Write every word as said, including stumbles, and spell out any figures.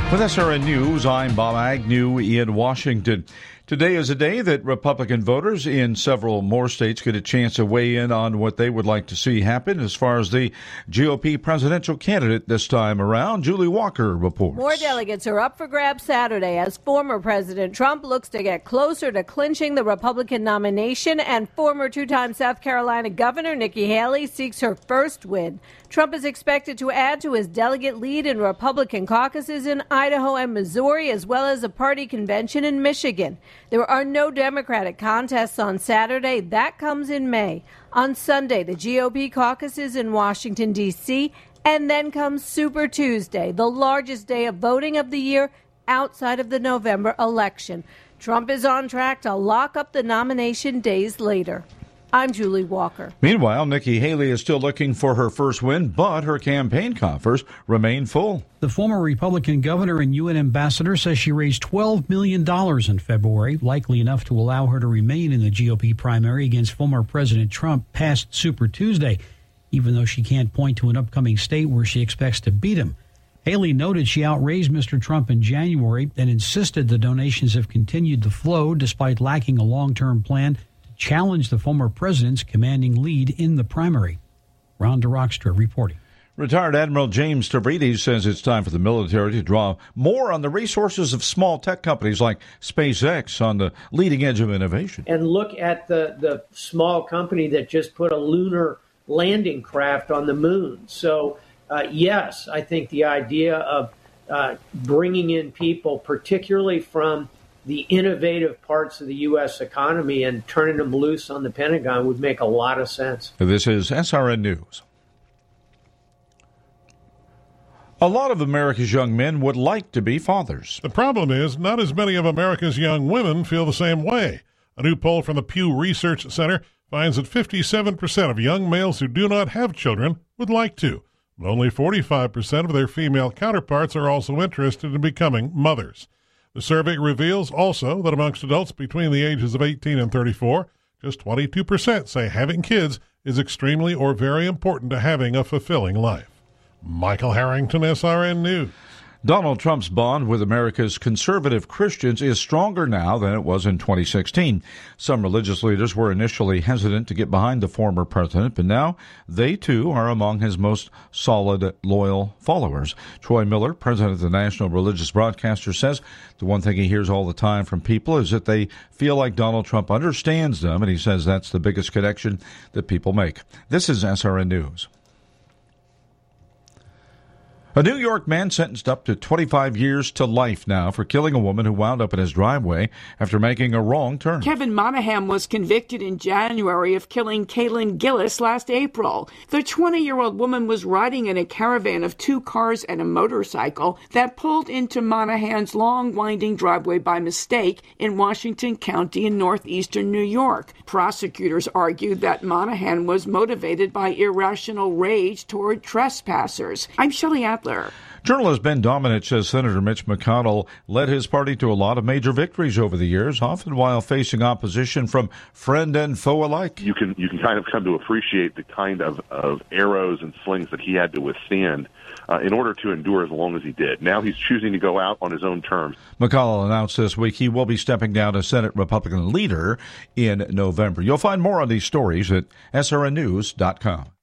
With S R N News, I'm Bob Agnew in Washington. Today is a day that Republican voters in several more states get a chance to weigh in on what they would like to see happen as far as the G O P presidential candidate this time around. Julie Walker reports. More delegates are up for grabs Saturday as former President Trump looks to get closer to clinching the Republican nomination, and former two-time South Carolina Governor Nikki Haley seeks her first win. Trump is expected to add to his delegate lead in Republican caucuses in Idaho and Missouri, as well as a party convention in Michigan. There are no Democratic contests on Saturday. That comes in May. On Sunday, the G O P caucuses in Washington, D C, and then comes Super Tuesday, the largest day of voting of the year outside of the November election. Trump is on track to lock up the nomination days later. I'm Julie Walker. Meanwhile, Nikki Haley is still looking for her first win, but her campaign coffers remain full. The former Republican governor and U N ambassador says she raised twelve million dollars in February, likely enough to allow her to remain in the G O P primary against former President Trump past Super Tuesday, even though she can't point to an upcoming state where she expects to beat him. Haley noted she outraised Mister Trump in January and insisted the donations have continued to flow despite lacking a long-term plan challenge the former president's commanding lead in the primary. Rhonda Rockstra reporting. Retired Admiral James Stavridis says it's time for the military to draw more on the resources of small tech companies like SpaceX on the leading edge of innovation. And look at the, the small company that just put a lunar landing craft on the moon. So, uh, yes, I think the idea of uh, bringing in people, particularly from the innovative parts of the U S economy, and turning them loose on the Pentagon would make a lot of sense. This is S R N News. A lot of America's young men would like to be fathers. The problem is not as many of America's young women feel the same way. A new poll from the Pew Research Center finds that fifty-seven percent of young males who do not have children would like to, but only forty-five percent of their female counterparts are also interested in becoming mothers. The survey reveals also that amongst adults between the ages of eighteen and thirty-four, just twenty-two percent say having kids is extremely or very important to having a fulfilling life. Michael Harrington, S R N News. Donald Trump's bond with America's conservative Christians is stronger now than it was in twenty sixteen. Some religious leaders were initially hesitant to get behind the former president, but now they, too, are among his most solid, loyal followers. Troy Miller, president of the National Religious Broadcaster, says the one thing he hears all the time from people is that they feel like Donald Trump understands them, and he says that's the biggest connection that people make. This is S R N News. A New York man sentenced up to twenty-five years to life now for killing a woman who wound up in his driveway after making a wrong turn. Kevin Monahan was convicted in January of killing Kaylin Gillis last April. The twenty-year-old woman was riding in a caravan of two cars and a motorcycle that pulled into Monahan's long, winding driveway by mistake in Washington County in northeastern New York. Prosecutors argued that Monahan was motivated by irrational rage toward trespassers. I'm Shelley Adler. Journalist Ben Domenech says Senator Mitch McConnell led his party to a lot of major victories over the years, often while facing opposition from friend and foe alike. You can you can kind of come to appreciate the kind of, of arrows and slings that he had to withstand uh, in order to endure as long as he did. Now he's choosing to go out on his own terms. McConnell announced this week he will be stepping down as Senate Republican leader in November. You'll find more on these stories at S R N news dot com.